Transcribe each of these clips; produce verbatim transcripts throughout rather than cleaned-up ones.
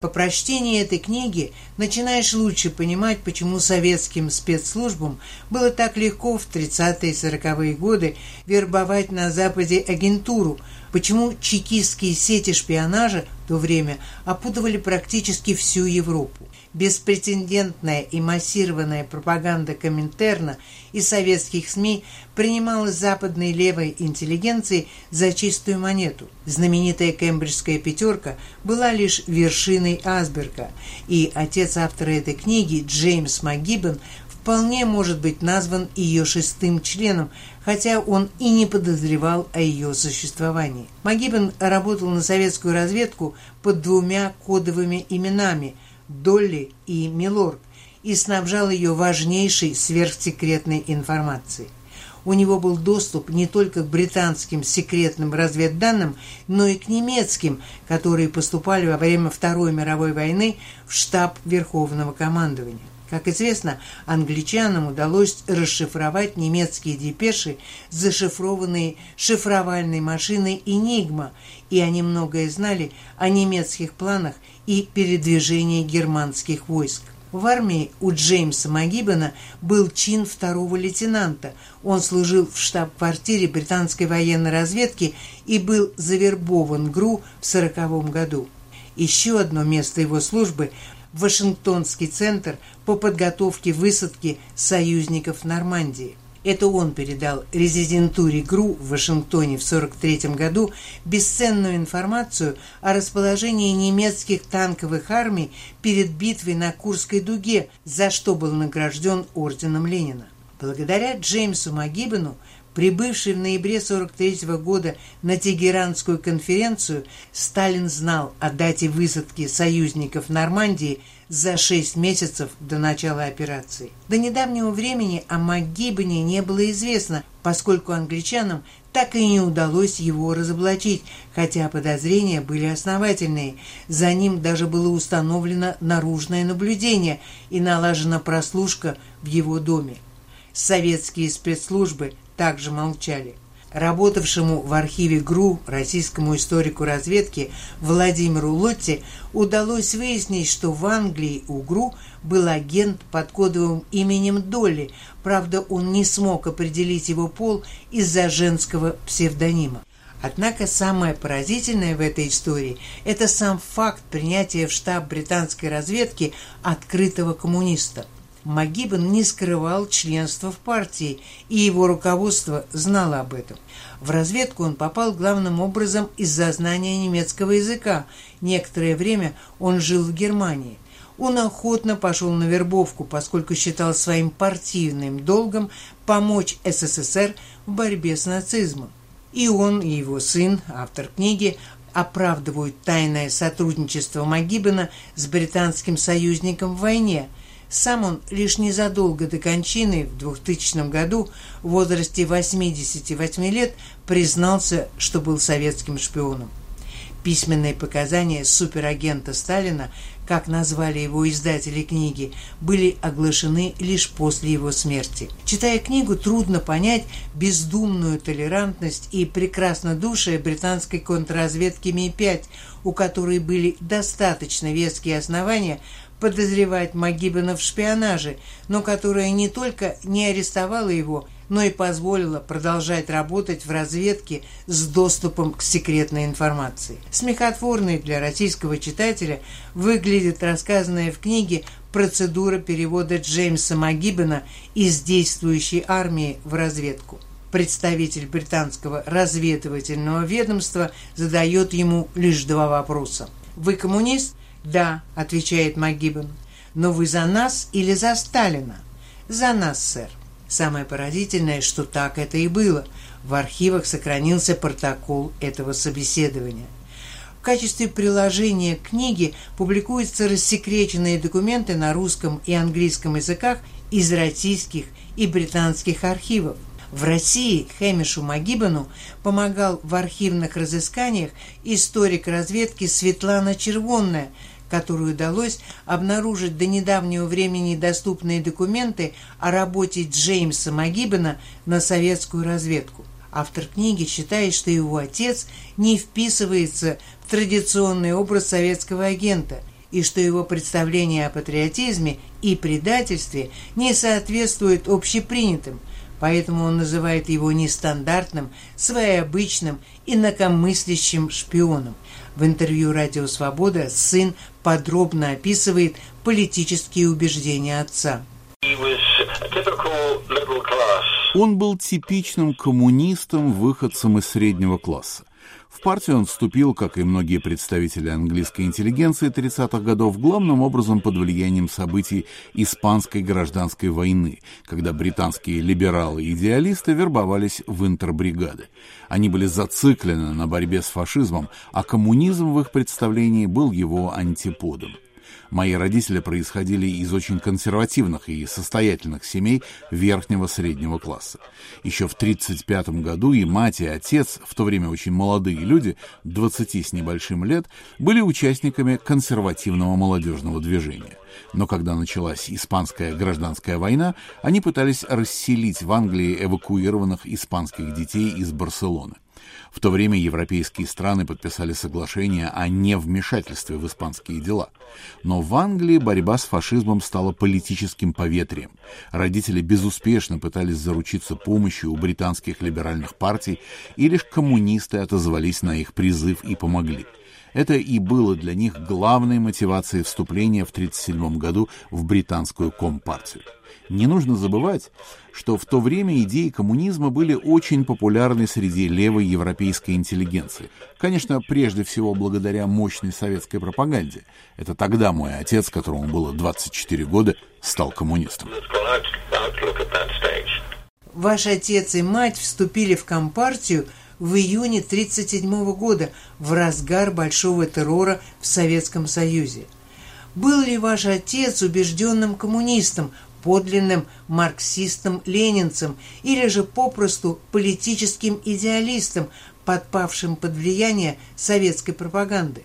По прочтении этой книги начинаешь лучше понимать, почему советским спецслужбам было так легко в тридцатые и сороковые годы вербовать на Западе агентуру, почему чекистские сети шпионажа в то время опутывали практически всю Европу. Беспрецедентная и массированная пропаганда Коминтерна и советских СМИ принималась западной левой интеллигенцией за чистую монету. Знаменитая кембриджская пятерка была лишь вершиной айсберга, и отец автора этой книги, Джеймс МакГиббон, вполне может быть назван ее шестым членом, хотя он и не подозревал о ее существовании. МакГиббон работал на советскую разведку под двумя кодовыми именами – Долли и Милорд, и снабжал ее важнейшей сверхсекретной информацией. У него был доступ не только к британским секретным разведданным, но и к немецким, которые поступали во время Второй мировой войны в штаб Верховного командования. Как известно, англичанам удалось расшифровать немецкие депеши, зашифрованные шифровальной машиной «Энигма», и они многое знали о немецких планах и передвижении германских войск. В армии у Джеймса МакГиббона был чин второго лейтенанта. Он служил в штаб-квартире британской военной разведки и был завербован ГРУ в сороковом году. Еще одно место его службы – Вашингтонский центр по подготовке высадки союзников в Нормандии. Это он передал резидентуре ГРУ в Вашингтоне в сорок третьем году бесценную информацию о расположении немецких танковых армий перед битвой на Курской дуге, за что был награжден орденом Ленина. Благодаря Джеймсу МакГиббону, прибывший в ноябре сорок третьего года на Тегеранскую конференцию, Сталин знал о дате высадки союзников в Нормандии за шесть месяцев до начала операции. До недавнего времени о МакГиббоне не было известно, поскольку англичанам так и не удалось его разоблачить, хотя подозрения были основательные. За ним даже было установлено наружное наблюдение и налажена прослушка в его доме. Советские спецслужбы также молчали. Работавшему в архиве ГРУ российскому историку разведки Владимиру Лотте удалось выяснить, что в Англии у ГРУ был агент под кодовым именем Долли, правда, он не смог определить его пол из-за женского псевдонима. Однако самое поразительное в этой истории – это сам факт принятия в штаб британской разведки открытого коммуниста. МакГиббон не скрывал членства в партии, и его руководство знало об этом. В разведку он попал главным образом из-за знания немецкого языка. Некоторое время он жил в Германии. Он охотно пошел на вербовку, поскольку считал своим партийным долгом помочь СССР в борьбе с нацизмом. И он, и его сын, автор книги, оправдывают тайное сотрудничество МакГиббона с британским союзником в войне. Сам он лишь незадолго до кончины в двухтысячном году в возрасте восьмидесяти восьми лет признался, что был советским шпионом. Письменные показания суперагента Сталина, как назвали его издатели книги, были оглашены лишь после его смерти. Читая книгу, трудно понять бездумную толерантность и прекраснодушие британской контрразведки Ми пять, у которой были достаточно веские основания подозревать МакГиббона в шпионаже, но которая не только не арестовала его, но и позволила продолжать работать в разведке с доступом к секретной информации. Смехотворной для российского читателя выглядит рассказанная в книге процедура перевода Джеймса МакГиббона из действующей армии в разведку. Представитель британского разведывательного ведомства задает ему лишь два вопроса. «Вы коммунист?» «Да», — отвечает МакГиббон. «Но вы за нас или за Сталина?» «За нас, сэр». Самое поразительное, что так это и было. В архивах сохранился протокол этого собеседования. В качестве приложения к книге публикуются рассекреченные документы на русском и английском языках из российских и британских архивов. В России Хэмишу МакГиббону помогал в архивных разысканиях историк разведки Светлана Червонная, которой удалось обнаружить до недавнего времени доступные документы о работе Джеймса МакГиббона на советскую разведку. Автор книги считает, что его отец не вписывается в традиционный образ советского агента, и что его представления о патриотизме и предательстве не соответствуют общепринятым, поэтому он называет его нестандартным, своеобычным, инакомыслящим шпионом. В интервью «Радио Свобода» сын подробно описывает политические убеждения отца. Он был типичным коммунистом, выходцем из среднего класса. В партию он вступил, как и многие представители английской интеллигенции тридцатых годов, главным образом под влиянием событий Испанской гражданской войны, когда британские либералы и идеалисты вербовались в интербригады. Они были зациклены на борьбе с фашизмом, а коммунизм в их представлении был его антиподом. Мои родители происходили из очень консервативных и состоятельных семей верхнего среднего класса. Еще в тридцать пятом году и мать, и отец, в то время очень молодые люди, двадцати с небольшим лет, были участниками консервативного молодежного движения. Но когда началась Испанская гражданская война, они пытались расселить в Англии эвакуированных испанских детей из Барселоны. В то время европейские страны подписали соглашение о невмешательстве в испанские дела. Но в Англии борьба с фашизмом стала политическим поветрием. Родители безуспешно пытались заручиться помощью у британских либеральных партий, и лишь коммунисты отозвались на их призыв и помогли. Это и было для них главной мотивацией вступления в тридцать седьмом году в британскую компартию. Не нужно забывать, что в то время идеи коммунизма были очень популярны среди левой европейской интеллигенции. Конечно, прежде всего благодаря мощной советской пропаганде. Это тогда мой отец, которому было двадцать четыре года, стал коммунистом. Ваш отец и мать вступили в компартию в июне тридцать седьмого года, в разгар большого террора в Советском Союзе. Был ли ваш отец убежденным коммунистом, подлинным марксистом-ленинцем или же попросту политическим идеалистом, подпавшим под влияние советской пропаганды?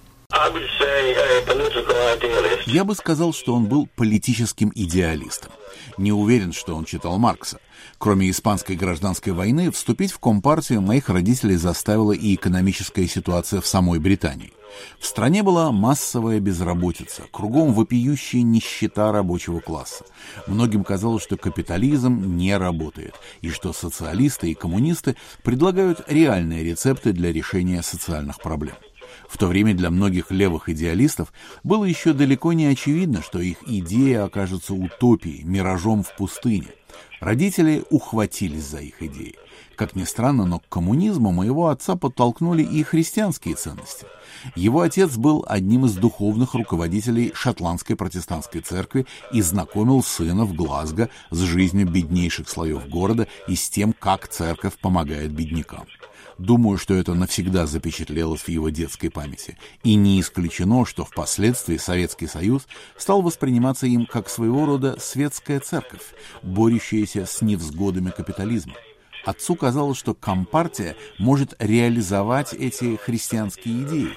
Я бы сказал, что он был политическим идеалистом. Не уверен, что он читал Маркса. Кроме Испанской гражданской войны, вступить в Компартию моих родителей заставила и экономическая ситуация в самой Британии. В стране была массовая безработица, кругом вопиющая нищета рабочего класса. Многим казалось, что капитализм не работает, и что социалисты и коммунисты предлагают реальные рецепты для решения социальных проблем. В то время для многих левых идеалистов было еще далеко не очевидно, что их идея окажется утопией, миражом в пустыне. Родители ухватились за их идеи. Как ни странно, но к коммунизму моего отца подтолкнули и христианские ценности. Его отец был одним из духовных руководителей шотландской протестантской церкви и знакомил сына в Глазго с жизнью беднейших слоев города и с тем, как церковь помогает беднякам. Думаю, что это навсегда запечатлелось в его детской памяти. И не исключено, что впоследствии Советский Союз стал восприниматься им как своего рода светская церковь, борющаяся с невзгодами капитализма. Отцу казалось, что Компартия может реализовать эти христианские идеи.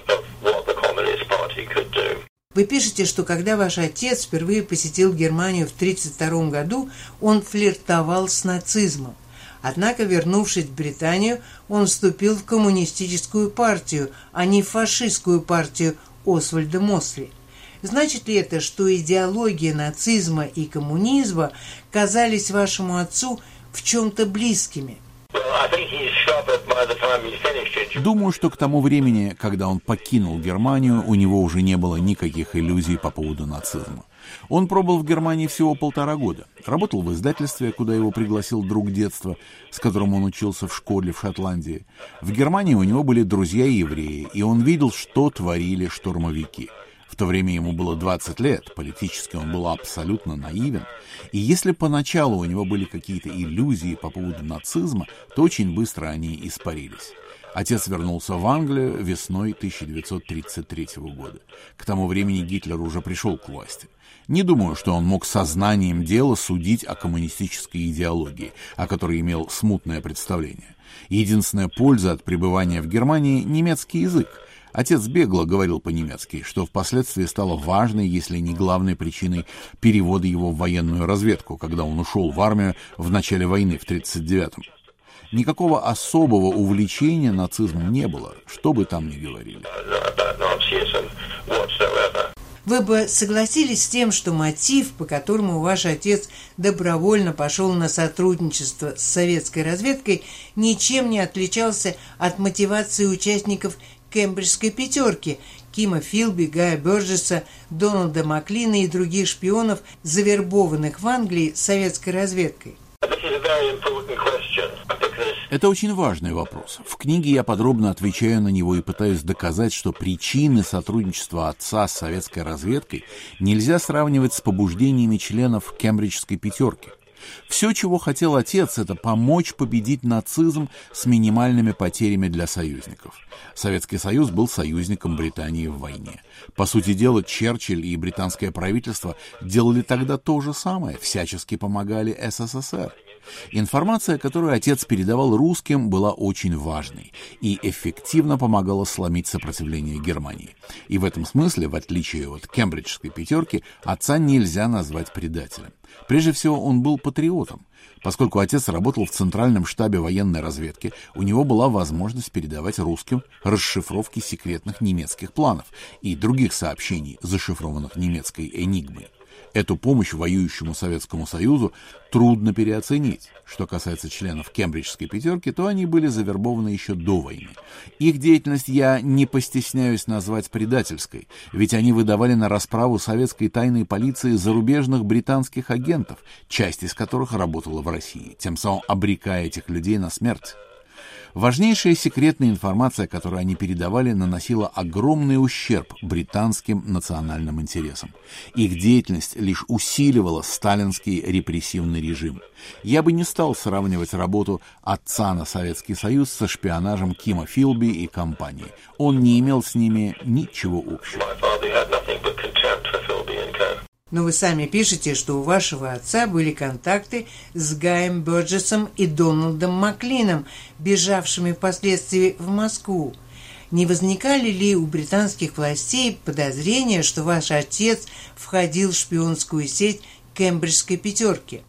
Вы пишете, что когда ваш отец впервые посетил Германию в тысяча девятьсот тридцать втором году, он флиртовал с нацизмом. Однако, вернувшись в Британию, он вступил в коммунистическую партию, а не в фашистскую партию Освальда Мосли. Значит ли это, что идеология нацизма и коммунизма казались вашему отцу в чем-то близкими? Думаю, что к тому времени, когда он покинул Германию, у него уже не было никаких иллюзий по поводу нацизма. Он пробыл в Германии всего полтора года. Работал в издательстве, куда его пригласил друг детства, с которым он учился в школе в Шотландии. В Германии у него были друзья-евреи, и он видел, что творили штурмовики. В то время ему было двадцать лет, политически он был абсолютно наивен. И если поначалу у него были какие-то иллюзии по поводу нацизма, то очень быстро они испарились. Отец вернулся в Англию весной тысяча девятьсот тридцать третьего года. К тому времени Гитлер уже пришел к власти. Не думаю, что он мог сознанием дела судить о коммунистической идеологии, о которой имел смутное представление. Единственная польза от пребывания в Германии – немецкий язык. Отец бегло говорил по-немецки, что впоследствии стало важной, если не главной причиной перевода его в военную разведку, когда он ушел в армию в начале войны в тридцать девятом. Никакого особого увлечения нацизмом не было, что бы там ни говорили. Вы бы согласились с тем, что мотив, по которому ваш отец добровольно пошел на сотрудничество с советской разведкой, ничем не отличался от мотивации участников Кембриджской пятерки Кима Филби, Гая Бёрджесса, Дональда Маклина и других шпионов, завербованных в Англии советской разведкой? Это очень важный вопрос. В книге я подробно отвечаю на него и пытаюсь доказать, что причины сотрудничества отца с советской разведкой нельзя сравнивать с побуждениями членов Кембриджской пятерки. Все, чего хотел отец, это помочь победить нацизм с минимальными потерями для союзников. Советский Союз был союзником Британии в войне. По сути дела, Черчилль и британское правительство делали тогда то же самое, всячески помогали СССР. Информация, которую отец передавал русским, была очень важной и эффективно помогала сломить сопротивление Германии. И в этом смысле, в отличие от Кембриджской пятерки, отца нельзя назвать предателем. Прежде всего, он был патриотом. Поскольку отец работал в Центральном штабе военной разведки, у него была возможность передавать русским расшифровки секретных немецких планов и других сообщений, зашифрованных немецкой «Энигмой». Эту помощь воюющему Советскому Союзу трудно переоценить. Что касается членов Кембриджской пятерки, то они были завербованы еще до войны. Их деятельность я не постесняюсь назвать предательской, ведь они выдавали на расправу советской тайной полиции зарубежных британских агентов, часть из которых работала в России, тем самым обрекая этих людей на смерть. Важнейшая секретная информация, которую они передавали, наносила огромный ущерб британским национальным интересам. Их деятельность лишь усиливала сталинский репрессивный режим. Я бы не стал сравнивать работу отца на Советский Союз со шпионажем Кима Филби и компании. Он не имел с ними ничего общего. Но вы сами пишете, что у вашего отца были контакты с Гаем Бёрджессом и Дональдом Маклином, бежавшими впоследствии в Москву. Не возникали ли у британских властей подозрения, что ваш отец входил в шпионскую сеть Кембриджской пятерки?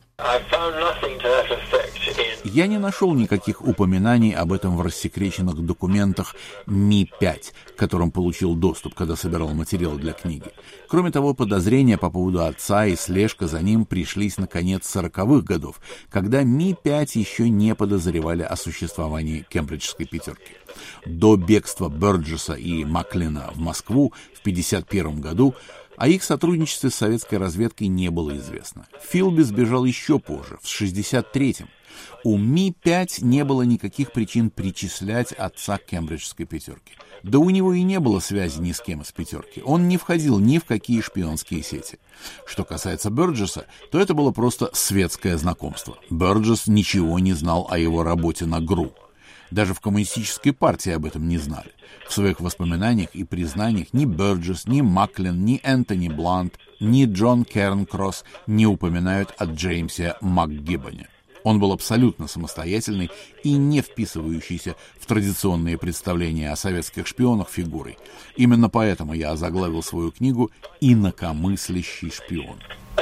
Я не нашел никаких упоминаний об этом в рассекреченных документах Ми пять, к которым получил доступ, когда собирал материал для книги. Кроме того, подозрения по поводу отца и слежка за ним пришлись на конец сороковых годов, когда Ми пять еще не подозревали о существовании Кембриджской пятерки. До бегства Бёрджесса и Маклина в Москву в пятьдесят первом году о их сотрудничестве с советской разведкой не было известно. Филби сбежал еще позже, в шестьдесят третьем. У Ми пять не было никаких причин причислять отца к Кембриджской пятерке. Да у него и не было связи ни с кем из пятерки. Он не входил ни в какие шпионские сети. Что касается Бёрджесса, то это было просто светское знакомство. Бёрджесс ничего не знал о его работе на ГРУ. Даже в коммунистической партии об этом не знали. В своих воспоминаниях и признаниях ни Бёрджесс, ни Маклин, ни Энтони Блант, ни Джон Кернкросс не упоминают о Джеймсе МакГиббоне. Он был абсолютно самостоятельной и не вписывающейся в традиционные представления о советских шпионах фигурой. Именно поэтому я озаглавил свою книгу «Инакомыслящий шпион».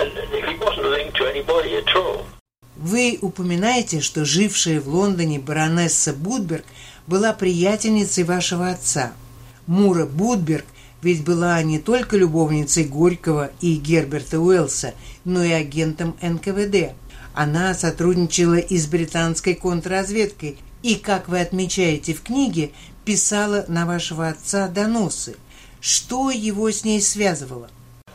Вы упоминаете, что жившая в Лондоне баронесса Будберг была приятельницей вашего отца. Мура Будберг ведь была не только любовницей Горького и Герберта Уэллса, но и агентом эн ка вэ дэ. Она сотрудничала и с британской контрразведкой и, как вы отмечаете в книге, писала на вашего отца доносы. Что его с ней связывало?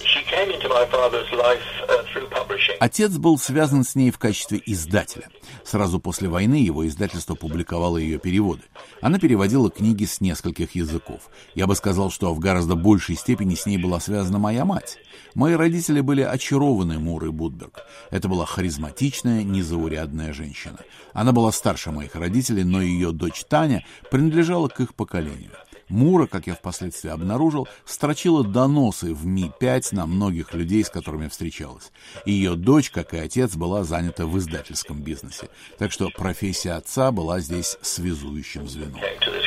Отец был связан с ней в качестве издателя. Сразу после войны его издательство публиковало ее переводы. Она переводила книги с нескольких языков. Я бы сказал, что в гораздо большей степени с ней была связана моя мать. Мои родители были очарованы Мурой Будберг. Это была харизматичная, незаурядная женщина. Она была старше моих родителей, но ее дочь Таня принадлежала к их поколению. Мура, как я впоследствии обнаружил, строчила доносы в Ми пять на многих людей, с которыми встречалась. Ее дочь, как и отец, была занята в издательском бизнесе. Так что профессия отца была здесь связующим звеном.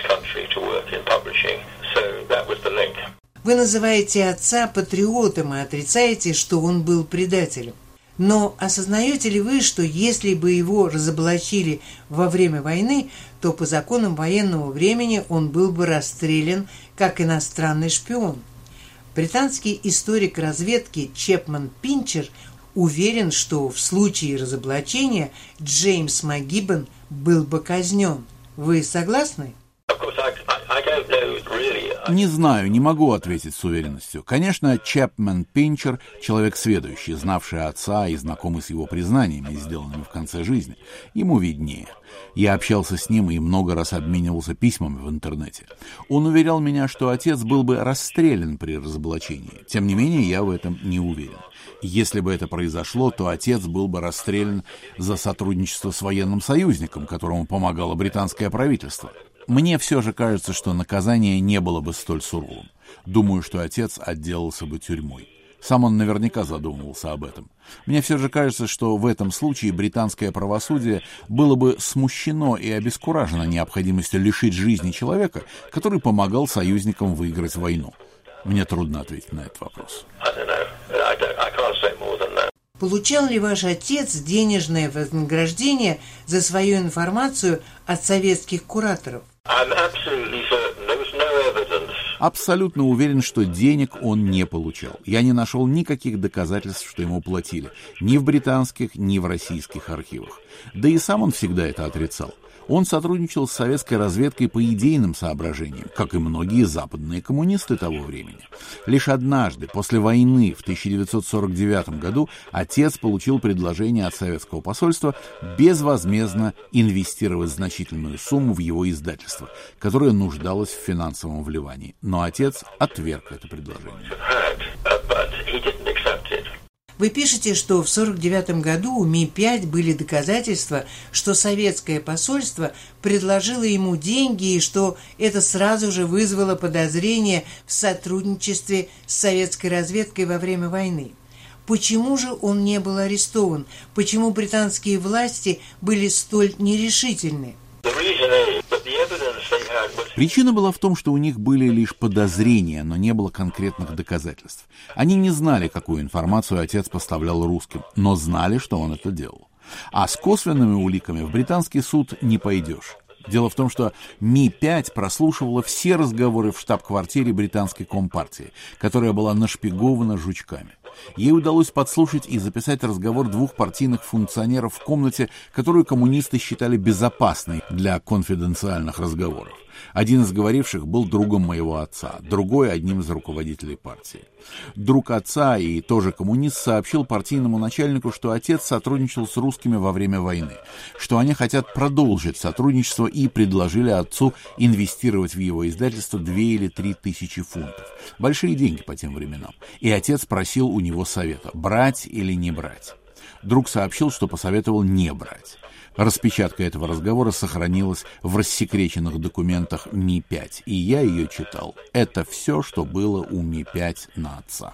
Вы называете отца патриотом и отрицаете, что он был предателем. Но осознаете ли вы, что если бы его разоблачили во время войны, то по законам военного времени он был бы расстрелян как иностранный шпион? Британский историк разведки Чепман Пинчер уверен, что в случае разоблачения Джеймс МакГиббон был бы казнен. Вы согласны? Не знаю, не могу ответить с уверенностью. Конечно, Чепман Пинчер — человек сведущий, знавший отца и знакомый с его признаниями, сделанными в конце жизни. Ему виднее. Я общался с ним и много раз обменивался письмами в интернете. Он уверял меня, что отец был бы расстрелян при разоблачении. Тем не менее, я в этом не уверен. Если бы это произошло, то отец был бы расстрелян за сотрудничество с военным союзником, которому помогало британское правительство. Мне все же кажется, что наказание не было бы столь суровым. Думаю, что отец отделался бы тюрьмой. Сам он наверняка задумывался об этом. Мне все же кажется, что в этом случае британское правосудие было бы смущено и обескуражено необходимостью лишить жизни человека, который помогал союзникам выиграть войну. Мне трудно ответить на этот вопрос. Получал ли ваш отец денежное вознаграждение за свою информацию от советских кураторов? Абсолютно уверен, что денег он не получал. Я не нашел никаких доказательств, что ему платили. Ни в британских, ни в российских архивах. Да и сам он всегда это отрицал. Он сотрудничал с советской разведкой по идейным соображениям, как и многие западные коммунисты того времени. Лишь однажды, после войны, в тысяча девятьсот сорок девятом году, отец получил предложение от советского посольства безвозмездно инвестировать значительную сумму в его издательство, которое нуждалось в финансовом вливании. Но отец отверг это предложение. Вы пишете, что в сорок девятом году у Ми пять были доказательства, что советское посольство предложило ему деньги и что это сразу же вызвало подозрение в сотрудничестве с советской разведкой во время войны. Почему же он не был арестован? Почему британские власти были столь нерешительны? Причина была в том, что у них были лишь подозрения, но не было конкретных доказательств. Они не знали, какую информацию отец поставлял русским, но знали, что он это делал. А с косвенными уликами в британский суд не пойдешь. Дело в том, что Ми пять прослушивала все разговоры в штаб-квартире британской компартии, которая была нашпигована жучками. Ей удалось подслушать и записать разговор двух партийных функционеров в комнате, которую коммунисты считали безопасной для конфиденциальных разговоров. Один из говоривших был другом моего отца, другой — одним из руководителей партии. Друг отца и тоже коммунист сообщил партийному начальнику, что отец сотрудничал с русскими во время войны, что они хотят продолжить сотрудничество и предложили отцу инвестировать в его издательство две или три тысячи фунтов. Большие деньги по тем временам. И отец просил у него совета, брать или не брать. Друг сообщил, что посоветовал не брать. Распечатка этого разговора сохранилась в рассекреченных документах Ми пять, и я ее читал. Это все, что было у Ми пять на отца.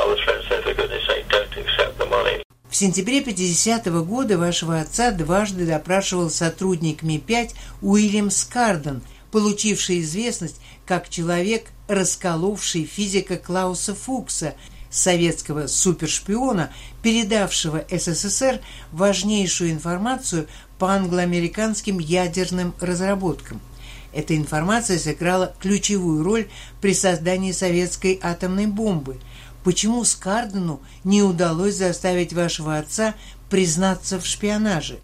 В сентябре пятидесятого года вашего отца дважды допрашивал сотрудник Ми пять Уильям Скарден, получивший известность как человек, расколовший физика Клауса Фукса, советского супершпиона, передавшего СССР важнейшую информацию по англо-американским ядерным разработкам. Эта информация сыграла ключевую роль при создании советской атомной бомбы. Почему Скардену не удалось заставить вашего отца признаться в шпионаже?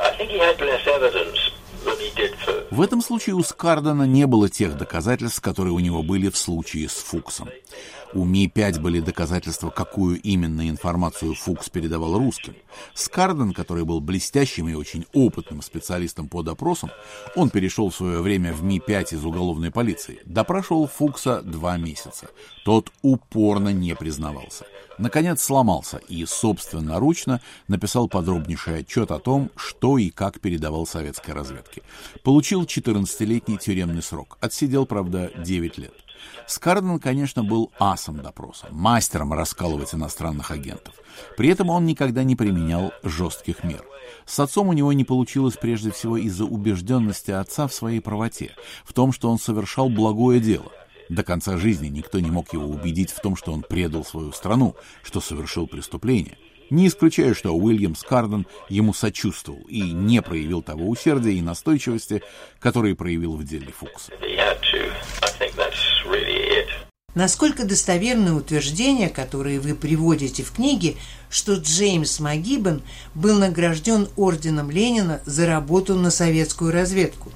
В этом случае у Скардена не было тех доказательств, которые у него были в случае с Фуксом. У Ми пять были доказательства, какую именно информацию Фукс передавал русским. Скарден, который был блестящим и очень опытным специалистом по допросам, он перешел в свое время в Ми пять из уголовной полиции, допрашивал Фукса два месяца. Тот упорно не признавался. Наконец сломался и собственноручно написал подробнейший отчет о том, что и как передавал советской разведке. Получил четырнадцатилетний тюремный срок. Отсидел, правда, девять лет. Скарден, конечно, был асом допроса, мастером раскалывать иностранных агентов. При этом он никогда не применял жестких мер. С отцом у него не получилось прежде всего из-за убежденности отца в своей правоте, в том, что он совершал благое дело. До конца жизни никто не мог его убедить в том, что он предал свою страну, что совершил преступление. Не исключаю, что Уильям Скарден ему сочувствовал и не проявил того усердия и настойчивости, которые проявил в деле Фукса. Насколько достоверны утверждения, которые вы приводите в книге, что Джеймс Магиббен был награжден орденом Ленина за работу на советскую разведку?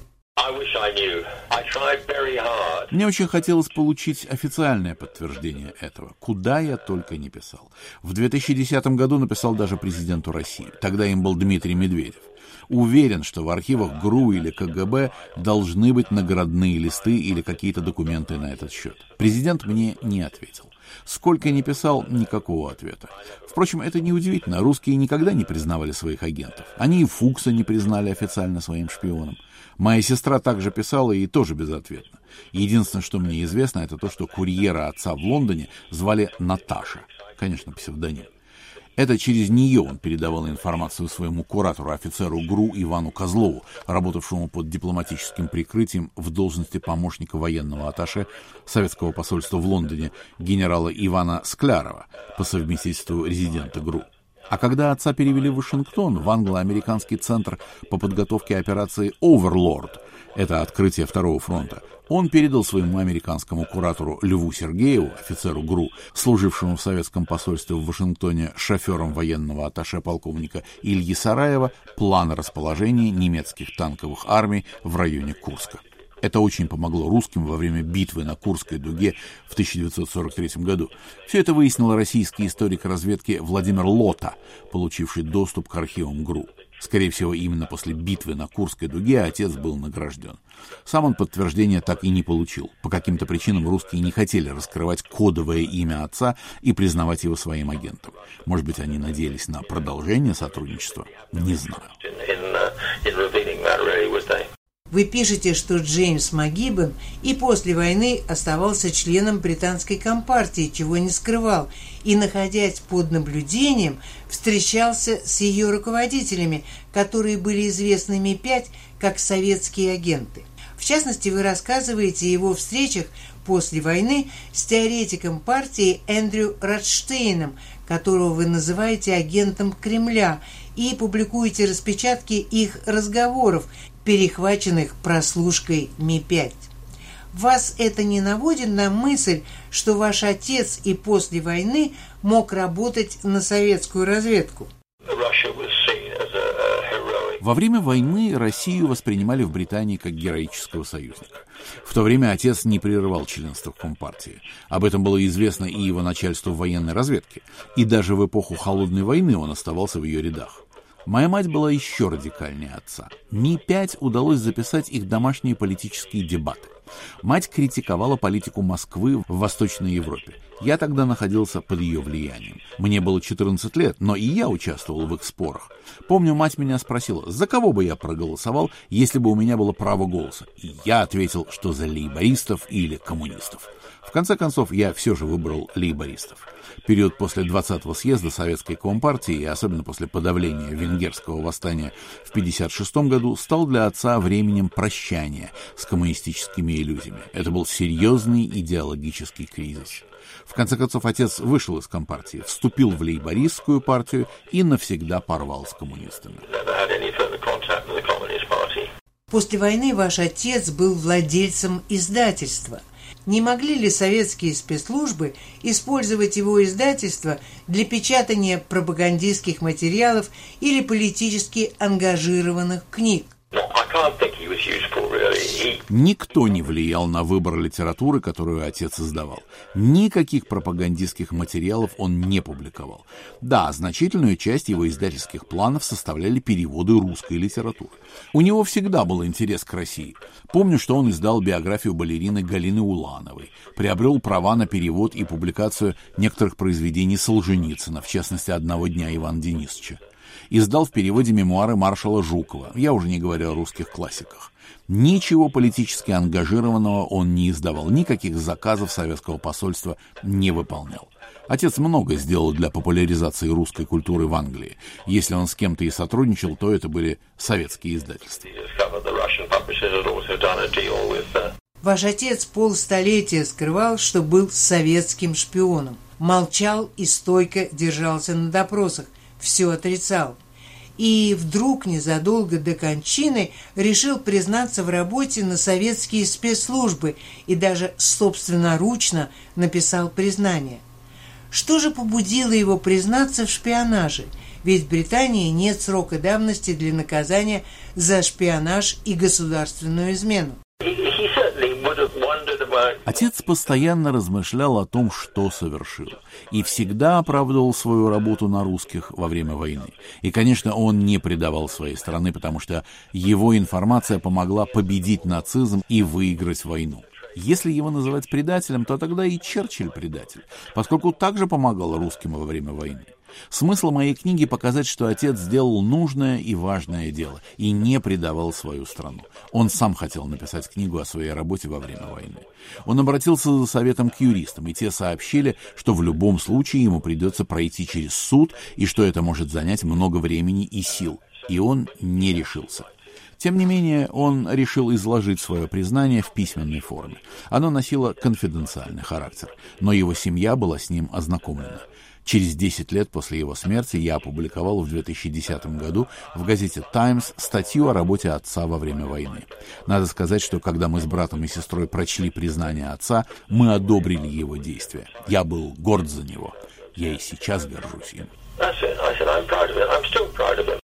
Мне очень хотелось получить официальное подтверждение этого, куда я только не писал. В две тысячи десятом году написал даже президенту России. Тогда им был Дмитрий Медведев. Уверен, что в архивах ГРУ или КГБ должны быть наградные листы или какие-то документы на этот счет. Президент мне не ответил. Сколько ни писал, никакого ответа. Впрочем, это неудивительно. Русские никогда не признавали своих агентов. Они и Фукса не признали официально своим шпионом. Моя сестра также писала и тоже безответно. Единственное, что мне известно, это то, что курьера отца в Лондоне звали Наташа. Конечно, псевдоним. Это через нее он передавал информацию своему куратору, офицеру ГРУ Ивану Козлову, работавшему под дипломатическим прикрытием в должности помощника военного атташе советского посольства в Лондоне генерала Ивана Склярова, по совместительству резидента ГРУ. А когда отца перевели в Вашингтон, в англо-американский центр по подготовке операции «Оверлорд», это открытие Второго фронта, он передал своему американскому куратору Льву Сергееву, офицеру ГРУ, служившему в советском посольстве в Вашингтоне шофером военного атташе полковника Ильи Сараева, план расположения немецких танковых армий в районе Курска. Это очень помогло русским во время битвы на Курской дуге в тысяча девятьсот сорок третьем году. Все это выяснил российский историк разведки Владимир Лота, получивший доступ к архивам ГРУ. Скорее всего, именно после битвы на Курской дуге отец был награжден. Сам он подтверждения так и не получил. По каким-то причинам русские не хотели раскрывать кодовое имя отца и признавать его своим агентом. Может быть, они надеялись на продолжение сотрудничества? Не знаю. Вы пишете, что Джеймс Магиббен и после войны оставался членом британской компартии, чего не скрывал, и, находясь под наблюдением, встречался с ее руководителями, которые были известны Ми пять как советские агенты. В частности, вы рассказываете о его встречах после войны с теоретиком партии Эндрю Радштейном, которого вы называете агентом Кремля, и публикуете распечатки их разговоров, перехваченных прослушкой Ми пять. Вас это не наводит на мысль, что ваш отец и после войны мог работать на советскую разведку? Во время войны Россию воспринимали в Британии как героического союзника. В то время отец не прерывал членство в Компартии. Об этом было известно и его начальству военной разведки. И даже в эпоху Холодной войны он оставался в ее рядах. Моя мать была еще радикальнее отца. Ми пять удалось записать их домашние политические дебаты. Мать критиковала политику Москвы в Восточной Европе. Я тогда находился под ее влиянием. Мне было четырнадцать лет, но и я участвовал в их спорах. Помню, мать меня спросила, за кого бы я проголосовал, если бы у меня было право голоса. И я ответил, что за лейбористов или коммунистов. В конце концов, я все же выбрал лейбористов. Период после двадцатого съезда Советской Компартии, и особенно после подавления венгерского восстания в пятьдесят шестом году, стал для отца временем прощания с коммунистическими иллюзиями. Это был серьезный идеологический кризис. В конце концов, отец вышел из Компартии, вступил в лейбористскую партию и навсегда порвал с коммунистами. После войны ваш отец был владельцем издательства. Не могли ли советские спецслужбы использовать его издательство для печатания пропагандистских материалов или политически ангажированных книг? Никто не влиял на выбор литературы, которую отец издавал. Никаких пропагандистских материалов он не публиковал. Да, значительную часть его издательских планов составляли переводы русской литературы. У него всегда был интерес к России. Помню, что он издал биографию балерины Галины Улановой, приобрел права на перевод и публикацию некоторых произведений Солженицына, в частности, «Одного дня» Ивана Денисовича. Издал в переводе мемуары маршала Жукова, я уже не говорю о русских классиках. Ничего политически ангажированного он не издавал, никаких заказов советского посольства не выполнял. Отец много сделал для популяризации русской культуры в Англии. Если он с кем-то и сотрудничал, то это были советские издательства. Ваш отец полстолетия скрывал, что был советским шпионом. Молчал и стойко держался на допросах. Все отрицал. и вдруг незадолго до кончины решил признаться в работе на советские спецслужбы и даже собственноручно написал признание. Что же побудило его признаться в шпионаже? Ведь в Британии нет срока давности для наказания за шпионаж и государственную измену. Отец постоянно размышлял о том, что совершил, и всегда оправдывал свою работу на русских во время войны. И, конечно, он не предавал своей страны, потому что его информация помогла победить нацизм и выиграть войну. Если его называть предателем, то тогда и Черчилль предатель, поскольку также помогал русским во время войны. Смысл моей книги — показать, что отец сделал нужное и важное дело и не предавал свою страну. Он сам хотел написать книгу о своей работе во время войны. Он обратился за советом к юристам, и те сообщили, что в любом случае ему придется пройти через суд и что это может занять много времени и сил. И он не решился. Тем не менее, он решил изложить свое признание в письменной форме. Оно носило конфиденциальный характер, но его семья была с ним ознакомлена. Через десять лет после его смерти я опубликовал в две тысячи десятом году в газете «Таймс» статью о работе отца во время войны. Надо сказать, что когда мы с братом и сестрой прочли признание отца, мы одобрили его действия. Я был горд за него. Я и сейчас горжусь им.